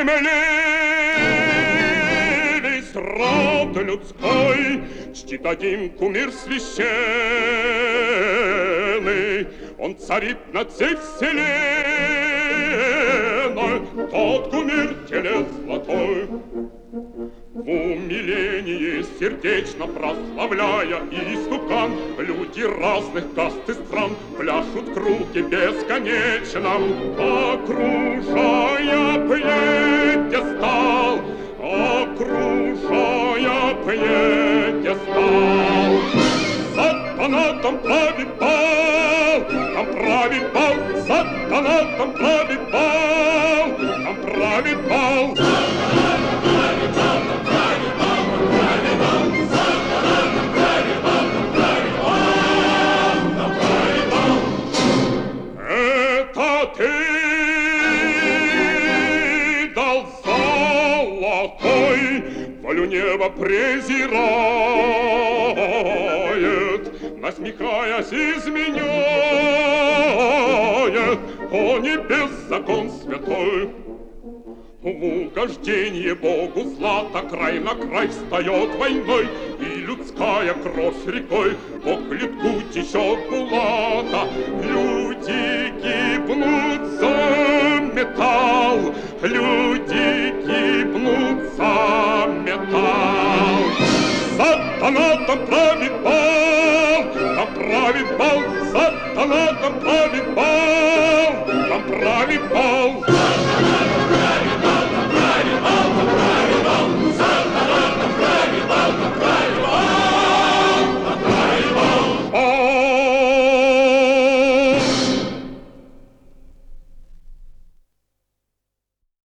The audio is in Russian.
весь род людской чтит один кумир священный. Он царит над всей вселенной, тот кумир телес золотой. В умилении сердечно прославляя истукан, люди разных каст и стран пляшут в круге бесконечном, окружая пьедестал, окружая пьедестал. Сатана там правит бал, там правит бал, сатана там правит бал, там правит бал. Волю неба презирает, насмехаясь, изменяет, о небес закон святой. В угождение Богу злато край на край встает войной, и людская кровь рекой по клетку течет булата. Люди гибнут за металл, люди гибнут за металл. Сатана там правит бал, там правит бал, сатана там правит бал, там правит бал.